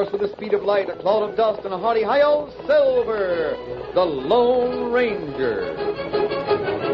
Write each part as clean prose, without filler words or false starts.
horse with the speed of light, a cloud of dust, and a hearty hi-yo, Silver, the Lone Ranger.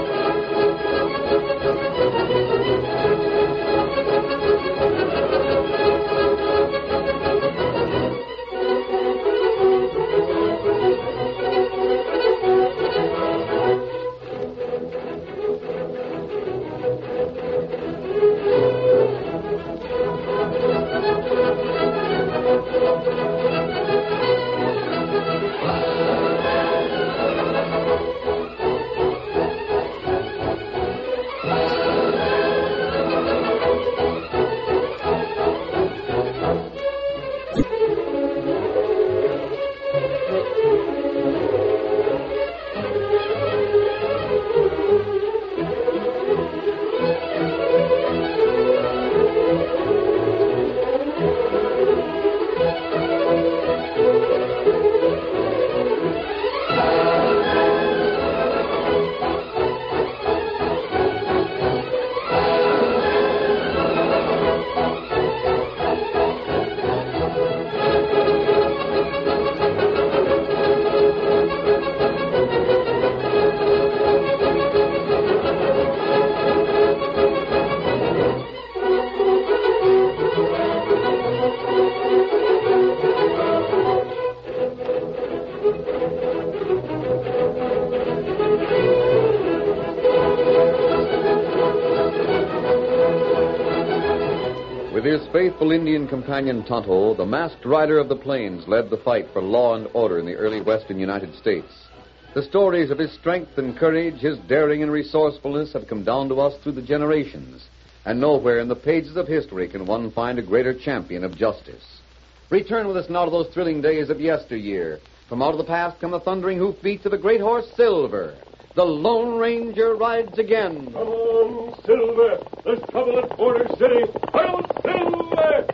With his faithful Indian companion Tonto, the masked rider of the plains led the fight for law and order in the early western United States. The stories of his strength and courage, his daring and resourcefulness have come down to us through the generations, and nowhere in the pages of history can one find a greater champion of justice. Return with us now to those thrilling days of yesteryear. From out of the past come the thundering hoofbeats of a great horse, Silver. The Lone Ranger rides again. Come on, Silver. There's trouble at Border City. Hi-yo, Silver!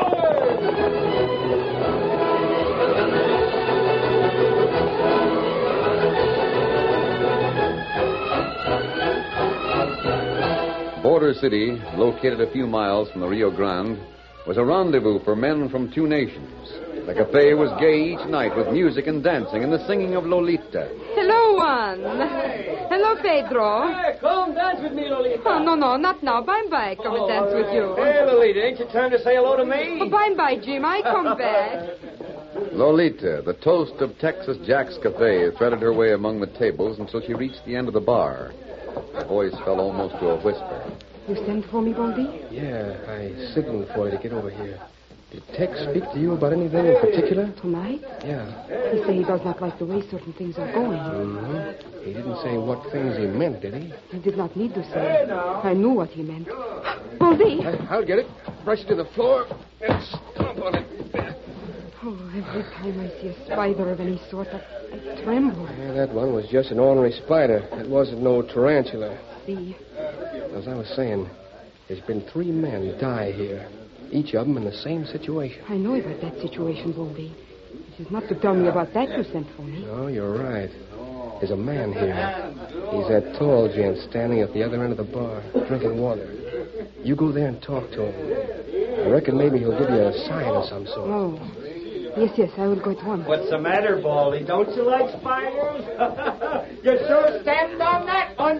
Border City, located a few miles from the Rio Grande, was a rendezvous for men from two nations. The cafe was gay each night with music and dancing and the singing of Lolita. Hello, Juan. Hello, Pedro. Hey, come dance with me, Lolita. Oh, no, not now. Bye-bye. Come and dance with you. Hey, Lolita, ain't you time to say hello to me? Oh, bye-bye, Jim. I come back. Lolita, the toast of Texas Jack's Cafe, threaded her way among the tables until she reached the end of the bar. Her voice fell almost to a whisper. You sent for me, Baldy? Yeah, I signaled for you to get over here. Did Tex speak to you about anything in particular? Tonight? Yeah. He said he does not like the way certain things are going. Mm-hmm. He didn't say what things he meant, did he? He did not need to say. I knew what he meant. Baldy! I'll get it. Brush it to the floor and stomp on it. Oh, every time I see a spider of any sort, I tremble. Yeah, that one was just an ordinary spider. It wasn't no tarantula. See? As I was saying, there's been 3 men die here. Each of them in the same situation. I know about that situation, Baldy. It is not to tell me about that you sent for me. No, you're right. There's a man here. He's that tall gent standing at the other end of the bar, drinking water. You go there and talk to him. I reckon maybe he'll give you a sign of some sort. Oh. Yes, I will go at once. What's the matter, Baldy? Don't you like spiders? You sure stand on that one.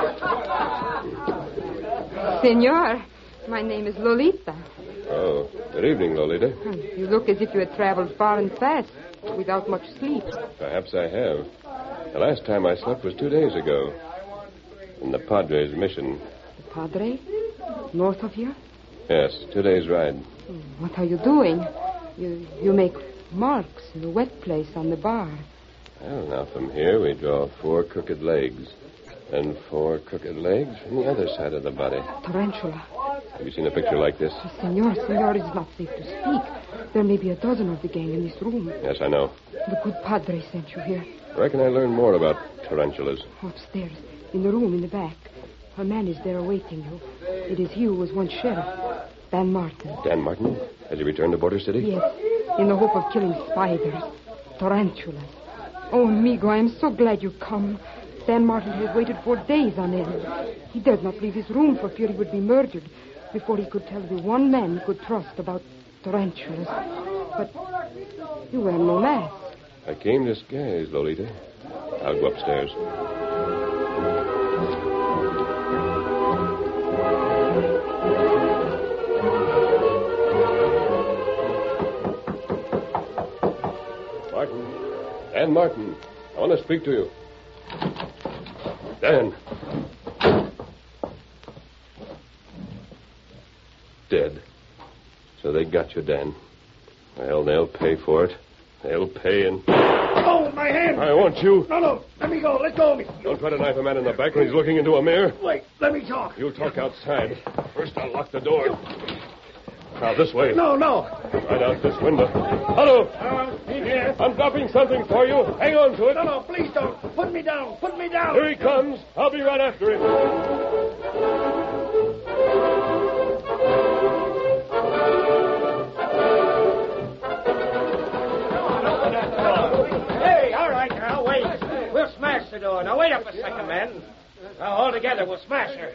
Senor, my name is Lolita. Oh, good evening, Lolita. You look as if you had traveled far and fast, without much sleep. Perhaps I have. The last time I slept was 2 days ago. In the Padre's mission. The Padre? North of here? Yes, 2 days' ride. What are you doing? You make marks in the wet place on the bar. Well, now from here we draw 4 crooked legs. And 4 crooked legs from the other side of the body. Tarantula. Have you seen a picture like this? Senor, it is not safe to speak. There may be a dozen of the gang in this room. Yes, I know. The good Padre sent you here. I reckon I learned more about tarantulas. Upstairs, in the room in the back. A man is there awaiting you. It is he who was once sheriff. Dan Martin. Dan Martin? Has he returned to Border City? Yes, in the hope of killing spiders, tarantulas. Oh, amigo, I am so glad you come. Dan Martin has waited for days on end. He dared not leave his room for fear he would be murdered before he could tell the one man he could trust about tarantulas. But you wear no mask. I came disguised, Lolita. I'll go upstairs. Martin. Dan Martin. I want to speak to you. Dan. Dead. So they got you, Dan. Well, they'll pay for it. They'll pay and... Oh, my hand! I want you. No. Let me go. Let go of me. Don't try to knife a man in the back when he's looking into a mirror. Wait. Let me talk. You'll talk outside. First, I'll lock the door. Now, this way. No. Right out this window. Hello. In here. I'm dropping something for you. Hang on to it. No, please don't. Put me down. Put me down. Here he comes. I'll be right after him. Hey, all right now, wait. We'll smash the door. Now, wait up a second, men. Now, all together, we'll smash her.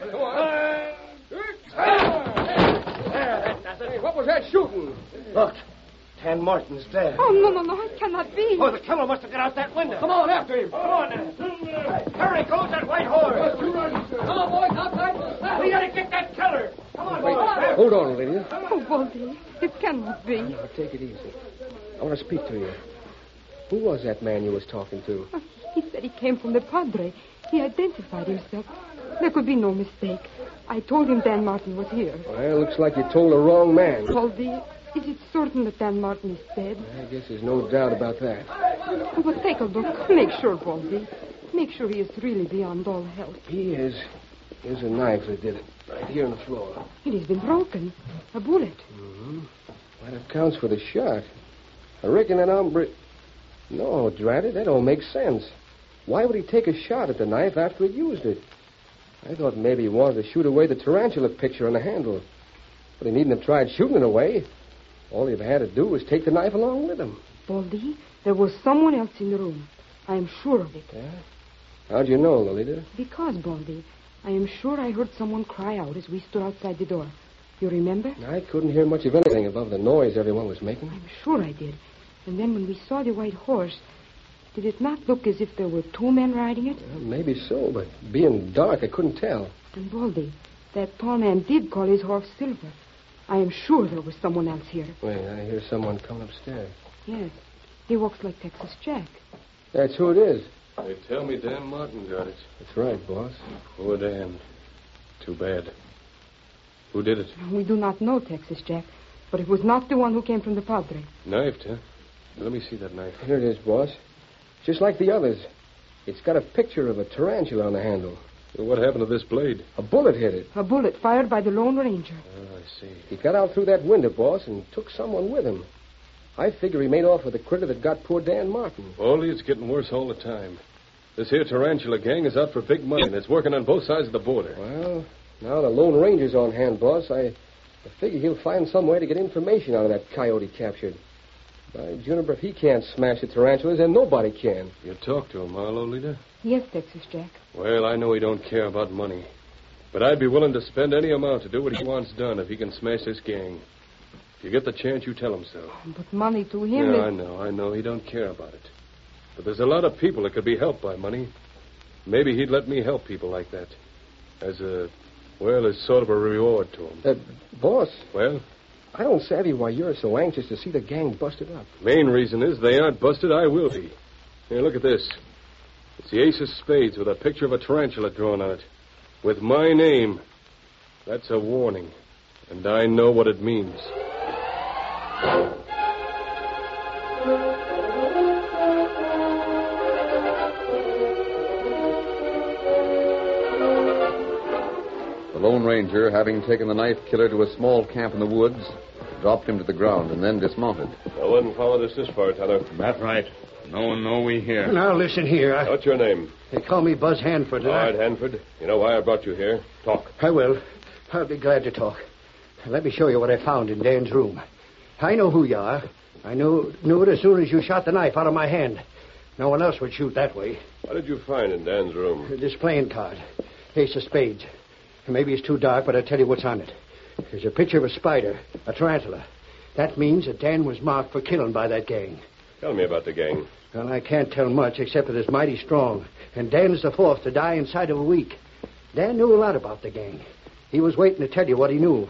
There, that does it. What was that shooting? Look, Dan Martin's dead. Oh, no, it cannot be. Oh, the killer must have got out that window. Come on, after him. Come on, now. Hurry, goes that white horse. Come on, boys, outside. We gotta get that killer. Come on, boys. Hold on, Lydia. Oh, Baldy, it cannot be. Now, take it easy. I want to speak to you. Who was that man you was talking to? He said he came from the Padre. He identified himself. There could be no mistake. I told him Dan Martin was here. Well, looks like you told the wrong man. Baldy, is it certain that Dan Martin is dead? I guess there's no doubt about that. Oh, but take a look. Make sure, Baldy. Make sure he is really beyond all help. He is. Here's a knife that did it. Right here on the floor. It has been broken. A bullet. Mm-hmm. Well, that accounts for the shot. I reckon that hombre... No, drat it, that don't make sense. Why would he take a shot at the knife after he'd used it? I thought maybe he wanted to shoot away the tarantula picture on the handle. But he needn't have tried shooting it away. All he'd had to do was take the knife along with him. Baldy, there was someone else in the room. I am sure of it. Yeah? How'd you know, Lolita? Because, Baldy, I am sure I heard someone cry out as we stood outside the door. You remember? I couldn't hear much of anything above the noise everyone was making. I'm sure I did. And then when we saw the white horse, did it not look as if there were two men riding it? Well, maybe so, but being dark, I couldn't tell. And Baldy, that tall man did call his horse Silver. I am sure there was someone else here. Wait, I hear someone coming upstairs. Yes. He walks like Texas Jack. That's who it is. They tell me Dan Martin got it. That's right, boss. Poor Dan. Too bad. Who did it? We do not know Texas Jack, but it was not the one who came from the Padre. Knifed, huh? Let me see that knife. Here it is, boss. Just like the others. It's got a picture of a tarantula on the handle. Well, what happened to this blade? A bullet hit it. A bullet fired by the Lone Ranger. Oh, I see. He got out through that window, boss, and took someone with him. I figure he made off with the critter that got poor Dan Martin. Only it's getting worse all the time. This here tarantula gang is out for big money, and it's working on both sides of the border. Well, now the Lone Ranger's on hand, boss. I figure he'll find some way to get information out of that coyote captured. By Juniper, if he can't smash the tarantulas, then nobody can. You talked to him, huh, Lolita? Yes, Texas Jack. Well, I know he don't care about money. But I'd be willing to spend any amount to do what he wants done if he can smash this gang. If you get the chance, you tell him so. But money to him Yeah, is... I know. He don't care about it. But there's a lot of people that could be helped by money. Maybe he'd let me help people like that. As sort of a reward to him. Boss, Well, I don't savvy why you're so anxious to see the gang busted up. main reason is they aren't busted, I will be. Here, look at this. It's the ace of spades with a picture of a tarantula drawn on it. With my name. That's a warning. And I know what it means. The Lone Ranger, having taken the knife killer to a small camp in the woods, dropped him to the ground and then dismounted. I wouldn't follow this far, Tyler. That's right. No one know we here. Now, listen here. What's your name? They call me Buzz Hanford. All right, Hanford. You know why I brought you here. Talk. I will. I'll be glad to talk. Let me show you what I found in Dan's room. I know who you are. I knew it as soon as you shot the knife out of my hand. No one else would shoot that way. What did you find in Dan's room? This playing card. Ace of spades. Maybe it's too dark, but I'll tell you what's on it. There's a picture of a spider, a tarantula. That means that Dan was marked for killing by that gang. Tell me about the gang. Well, I can't tell much except that it's mighty strong. And Dan is the fourth to die inside of a week. Dan knew a lot about the gang. He was waiting to tell you what he knew.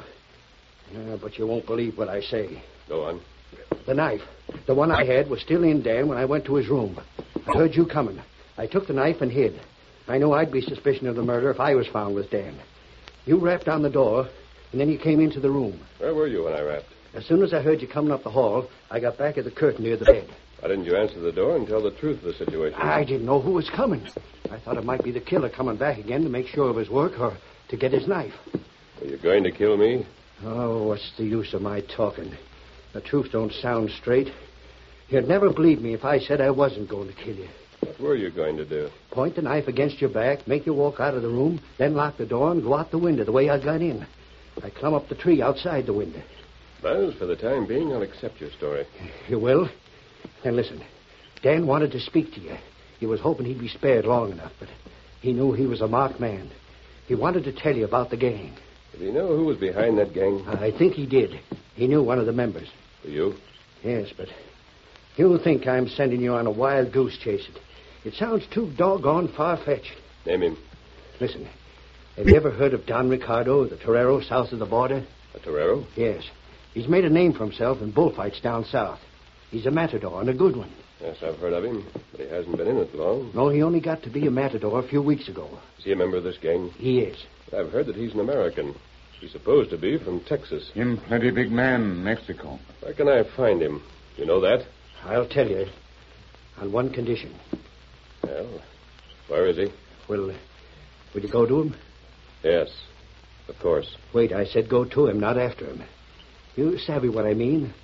But you won't believe what I say. Go on. The knife, the one I had, was still in Dan when I went to his room. I heard you coming. I took the knife and hid. I knew I'd be suspicious of the murder if I was found with Dan. You rapped on the door, and then you came into the room. Where were you when I rapped? As soon as I heard you coming up the hall, I got back at the curtain near the bed. Why didn't you answer the door and tell the truth of the situation? I didn't know who was coming. I thought it might be the killer coming back again to make sure of his work or to get his knife. Are you going to kill me? Oh, what's the use of my talking? The truth don't sound straight. You'd never believe me if I said I wasn't going to kill you. What were you going to do? Point the knife against your back, make you walk out of the room, then lock the door and go out the window the way I got in. I climb up the tree outside the window. Buzz, for the time being, I'll accept your story. You will? Then listen. Dan wanted to speak to you. He was hoping he'd be spared long enough, but he knew he was a marked man. He wanted to tell you about the gang. Did he know who was behind that gang? I think he did. He knew one of the members. You? Yes, but you think I'm sending you on a wild goose chase. It sounds too doggone far-fetched. Name him. Listen, have you ever heard of Don Ricardo, the torero south of the border? A torero? Yes. He's made a name for himself in bullfights down south. He's a matador, and a good one. Yes, I've heard of him, but he hasn't been in it long. No, he only got to be a matador a few weeks ago. Is he a member of this gang? He is. I've heard that he's an American. He's supposed to be from Texas. Him plenty big man, Mexico. Where can I find him? You know that? I'll tell you. On one condition. Well, where is he? Will you go to him? Yes, of course. Wait, I said go to him, not after him. You savvy what I mean?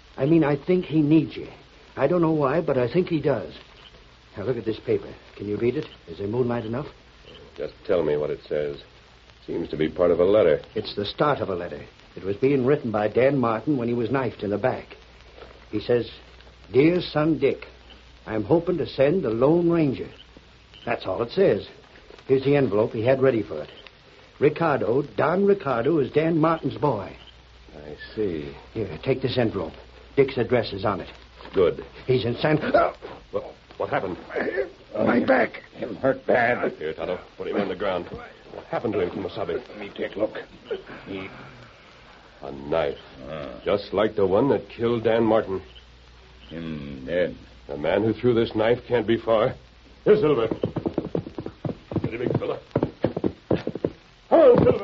I think he needs you. I don't know why, but I think he does. Now, look at this paper. Can you read it? Is there moonlight enough? Just tell me what it says. Seems to be part of a letter. It's the start of a letter. It was being written by Dan Martin when he was knifed in the back. He says, "Dear son Dick, I'm hoping to send the Lone Ranger." That's all it says. Here's the envelope he had ready for it. Ricardo, Don Ricardo, is Dan Martin's boy. I see. Here, take this envelope. Dick's address is on it. Good. He's in San... What happened? My back. Him hurt bad. Here, Tonto. Put him on the ground. What happened to him, Kimasabi? Let me take a look. A knife. Just like the one that killed Dan Martin. Him dead. The man who threw this knife can't be far. Here's Silver. Steady, big fella. Come on, Silver.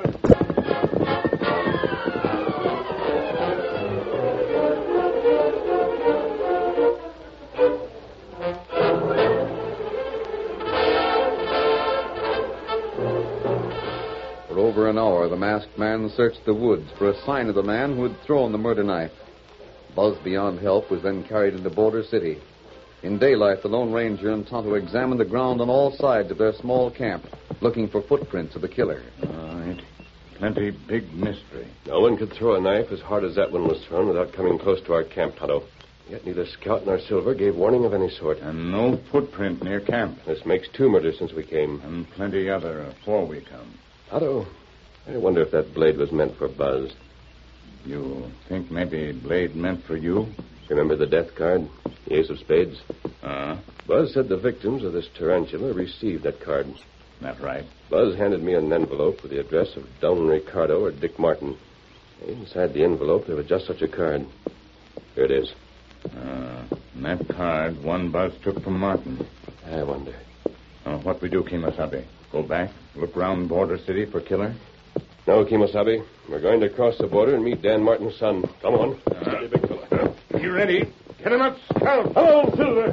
For over an hour, the masked man searched the woods for a sign of the man who had thrown the murder knife. Buzz beyond help was then carried into Boulder City. In daylight, the Lone Ranger and Tonto examined the ground on all sides of their small camp, looking for footprints of the killer. It plenty big mystery. No one could throw a knife as hard as that one was thrown without coming close to our camp, Tonto. Yet neither Scout nor Silver gave warning of any sort. And no footprint near camp. This makes 2 murders since we came. And plenty other before we come. Tonto, I wonder if that blade was meant for Buzz. You think maybe blade meant for you? Remember the death card? The ace of spades? Buzz said the victims of this tarantula received that card. That right? Buzz handed me an envelope with the address of Don Ricardo or Dick Martin. Inside the envelope, there was just such a card. Here it is. And that card, one Buzz took from Martin. I wonder. What we do, Kimasabi? Go back, look round Border City for killer? No, Kimasabi. We're going to cross the border and meet Dan Martin's son. Come on. Steady, big fella. You ready? Get him up, Scout. Come on, Silver.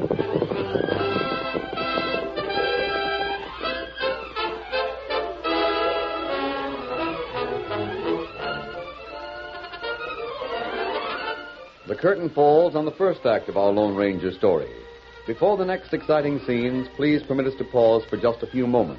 The curtain falls on the first act of our Lone Ranger story. Before the next exciting scenes, please permit us to pause for just a few moments.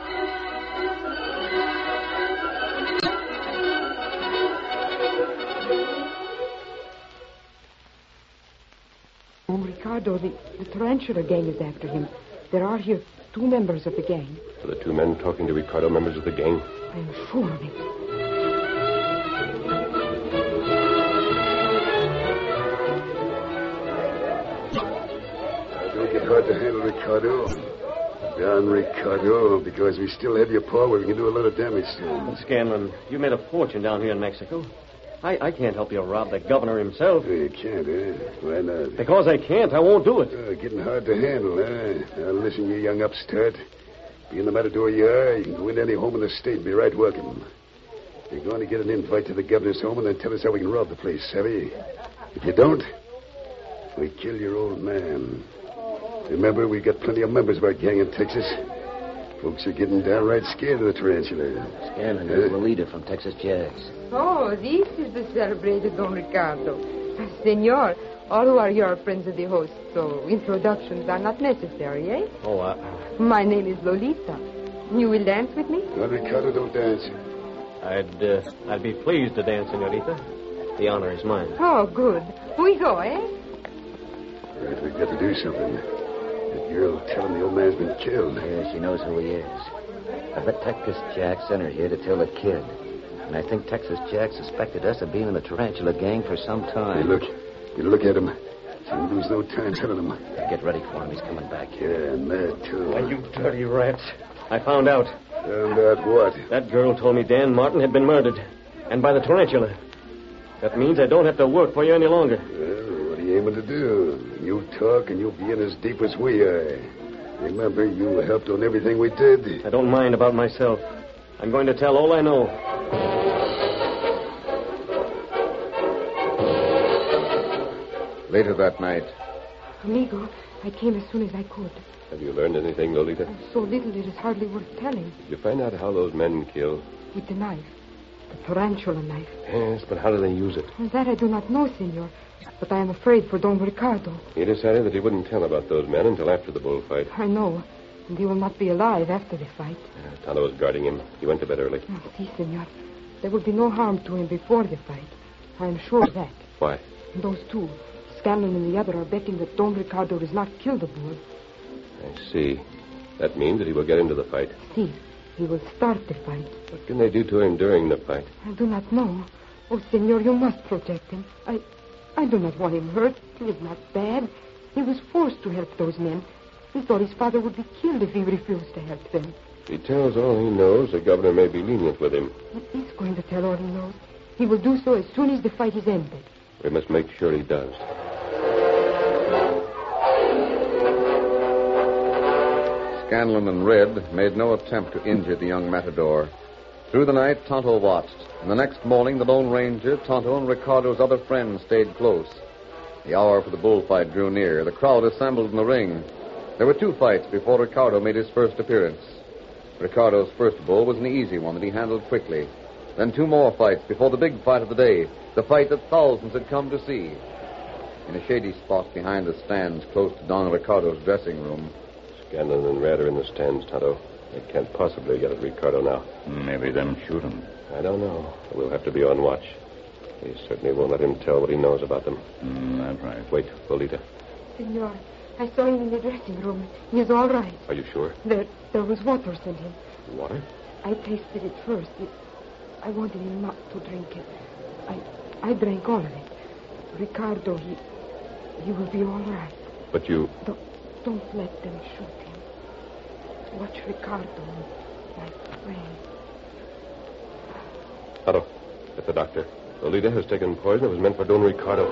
Oh, Ricardo, the tarantula gang is after him. There are here 2 members of the gang. Are the 2 men talking to Ricardo members of the gang? I am sure of it. hard to handle, Ricardo. Down, Ricardo, because we still have your paw where we can do a lot of damage to him. Scanlon, you made a fortune down here in Mexico. I can't help you rob the governor himself. You can't, eh? Why not? Because I can't. I won't do it. Getting hard to handle, eh? Now, listen, you young upstart. Being the matador you are, you can go into any home in the state and be right welcome. You're going to get an invite to the governor's home and then tell us how we can rob the place, savvy? If you don't, we kill your old man. Remember, we got plenty of members of our gang in Texas. Folks are getting downright scared of the tarantula. Scanlon, is Lolita from Texas Jacks. Oh, this is the celebrated Don Ricardo. Senor, all who are your friends of the host, so introductions are not necessary, eh? Oh, My name is Lolita. You will dance with me? Well, Ricardo, don't dance. I'd be pleased to dance, senorita. The honor is mine. Oh, good. We go, eh? All right, we've got to do something. That girl telling the old man's been killed. Yeah, she knows who he is. I bet Texas Jack sent her here to tell the kid. And I think Texas Jack suspected us of being in the tarantula gang for some time. Hey, look at him. So we lose no time telling him. Get ready for him. He's coming back. Yeah, and that, too. Why, you dirty rats. I found out. Found out what? That girl told me Dan Martin had been murdered. And by the tarantula. That means I don't have to work for you any longer. Well, what are you aiming to do? You talk and you'll be in as deep as we are. Remember, you helped on everything we did. I don't mind about myself. I'm going to tell all I know. Later that night, Amigo, I came as soon as I could. Have you learned anything, Lolita? So little it is hardly worth telling. Did you find out how those men kill? With the knife. The tarantula knife. Yes, but how do they use it? That I do not know, senor. But I am afraid for Don Ricardo. He decided that he wouldn't tell about those men until after the bullfight. I know. And he will not be alive after the fight. Tonto was guarding him. He went to bed early. Oh, si, senor. There will be no harm to him before the fight. I am sure of that. Why? Those two, Scanlon and the other, are betting that Don Ricardo does not kill the bull. I see. That means that he will get into the fight. Si. He will start the fight. What can they do to him during the fight? I do not know. Oh, senor, you must protect him. I do not want him hurt. He is not bad. He was forced to help those men. He thought his father would be killed if he refused to help them. If he tells all he knows, the governor may be lenient with him. But he's going to tell all he knows. He will do so as soon as the fight is ended. We must make sure he does. Scanlon and Red made no attempt to injure the young matador. Through the night, Tonto watched. And the next morning, the Lone Ranger, Tonto, and Ricardo's other friends stayed close. The hour for the bullfight drew near. The crowd assembled in the ring. There were two fights before Ricardo made his first appearance. Ricardo's first bull was an easy one that he handled quickly. Then two more fights before the big fight of the day, the fight that thousands had come to see. In a shady spot behind the stands close to Don Ricardo's dressing room. Scanlon and Red are in the stands, Tonto. They can't possibly get at Ricardo now. Maybe them shoot him. I don't know. We'll have to be on watch. He certainly won't let him tell what he knows about them. That's right. Wait, Lolita. Senor, I saw him in the dressing room. He is all right. Are you sure? There was water sent him. Water? I tasted it first. I wanted him not to drink it. I drank all of it. Ricardo, he will be all right. But you... Don't let them shoot him. Watch Ricardo, my friend. Tonto, get the doctor. Lolita has taken poison that was meant for Don Ricardo.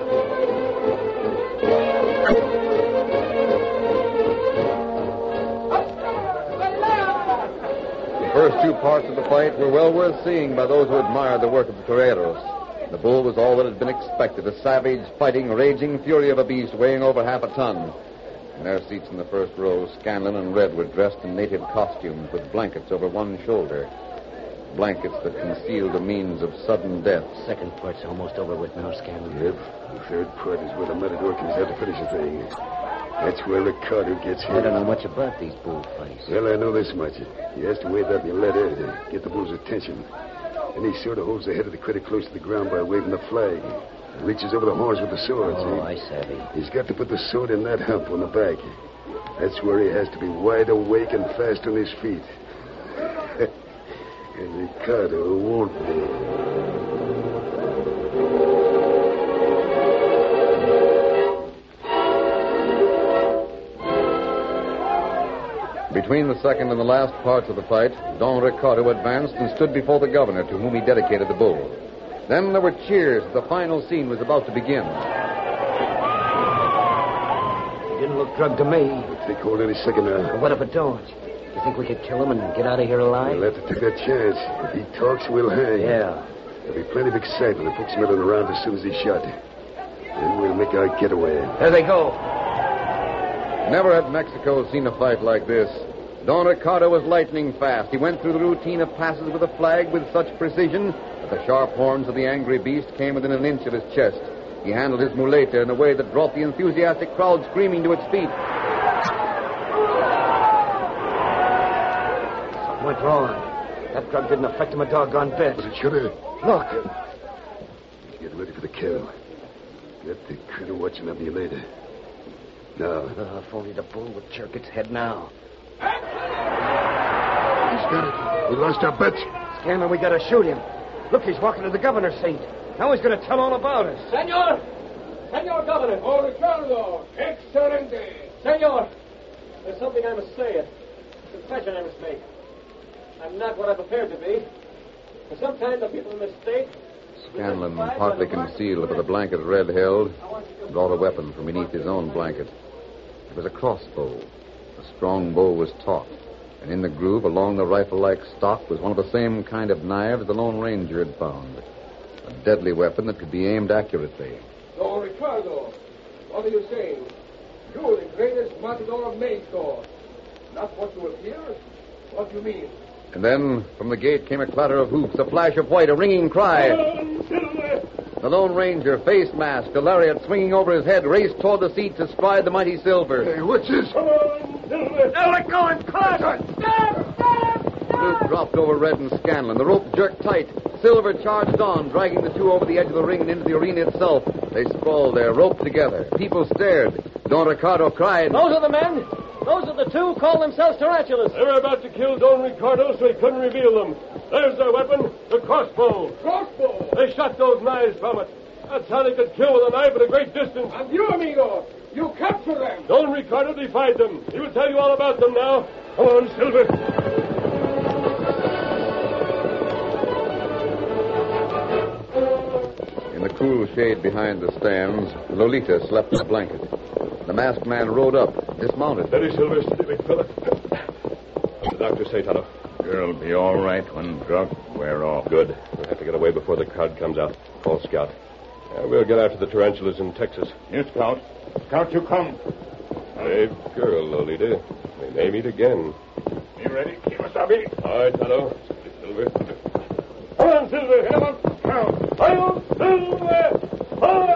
The first two parts of the fight were well worth seeing by those who admired the work of the toreros. The bull was all that had been expected, a savage, fighting, raging fury of a beast weighing over half a ton. In their seats in the first row, Scanlon and Red were dressed in native costumes with blankets over one shoulder. Blankets that concealed the means of sudden death. Second part's almost over with now, Scanlon. Yep. The third part is where the matador comes out to finish the thing. That's where Ricardo gets hit. I don't know much about these bullfights. Well, I know this much. He has to wave that letter to get the bull's attention. And he sort of holds the head of the critter close to the ground by waving the flag. He reaches over the horns with the sword. Oh, I savvy. He's got to put the sword in that hump on the back. That's where he has to be wide awake and fast on his feet. And Ricardo won't be. Between the second and the last parts of the fight, Don Ricardo advanced and stood before the governor, to whom he dedicated the bull. Then there were cheers as the final scene was about to begin. He didn't look drugged to me. He'll take hold any second now. What if it don't? You think we could kill him and get out of here alive? We'll have to take that chance. If he talks, we'll hang. Yeah. There'll be plenty of excitement and folks milling around as soon as he's shot. Then we'll make our getaway. There they go. Never had Mexico seen a fight like this. Don Ricardo was lightning fast. He went through the routine of passes with a flag with such precision that the sharp horns of the angry beast came within an inch of his chest. He handled his muleta in a way that brought the enthusiastic crowd screaming to its feet. Something went wrong. That drug didn't affect him a doggone bit. But it should have. Look. He's getting ready for the kill. Got the critter watching up you later. Now. If only the bull would jerk its head now. He's got it. We lost our bets. Scanlon, we gotta shoot him. Look, he's walking to the governor's seat. Now he's gonna tell all about us. Senor! Senor Governor! Oh, Ricardo! Excelente! Senor! There's something I must say. A confession I must make. I'm not what I prepared to be. For sometimes the people mistake. Scanlon, partly concealed by the blanket Red held, brought a weapon from beneath his own blanket. It was a crossbow. The strong bow was taut, and in the groove along the rifle-like stock was one of the same kind of knives the Lone Ranger had found. A deadly weapon that could be aimed accurately. Oh, Ricardo, what are you saying? You're the greatest matador of Mexico. Not what you appear, what you mean. And then, from the gate came a clatter of hoofs, a flash of white, a ringing cry. The Lone Ranger, face masked, a lariat swinging over his head, raced toward the seats astride the mighty Silver. Hey, what's this? Come on, Silver! Now let go and crash! Luke dropped over Red and Scanlon. The rope jerked tight. Silver charged on, dragging the two over the edge of the ring and into the arena itself. They sprawled there, roped together. People stared. Don Ricardo cried. Those are the men. Those are the two who call themselves tarantulas. They were about to kill Don Ricardo, so he couldn't reveal them. There's their weapon, the crossbow. Crossbow? They shot those knives from it. That's how they could kill with a knife at a great distance. And you, amigo, you capture them. Don Ricardo defied them. He will tell you all about them now. Come on, Silver. In the cool shade behind the stands, Lolita slept in a blanket. The masked man rode up, dismounted. Steady, Silver, steady, big fella. What's the doctor say, Tonto? Girl'll be all right when drunk. We're off. Good. We'll have to get away before the crowd comes out. Call Scout. We'll get after the tarantulas in Texas. Here, Scout. Scout, you come. Brave girl, Lolita. We may meet again. You ready, Kimasabi? All right, Tonto. Steady, Silver. Come on, Silver. Come on. Hi-yo, Silver! Hi!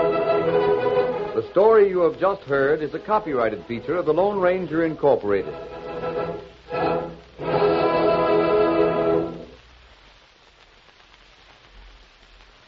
The story you have just heard is a copyrighted feature of the Lone Ranger Incorporated.